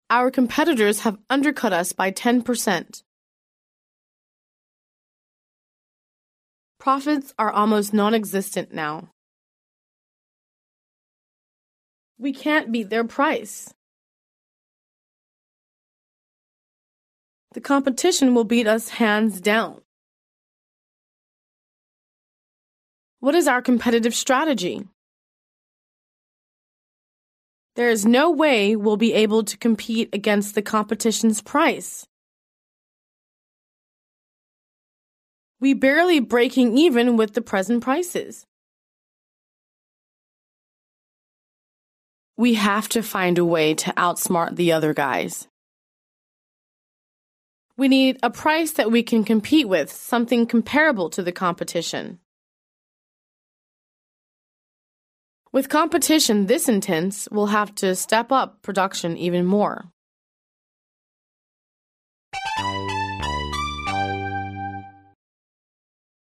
Our competitors have undercut us by 10%. Profits are almost non-existent now. We can't beat their price. The competition will beat us hands down. What is our competitive strategy? There is no way we'll be able to compete against the competition's price. We barely breaking even with the present prices. We have to find a way to outsmart the other guys. We need a price that we can compete with, something comparable to the competition. With competition this intense, we'll have to step up production even more.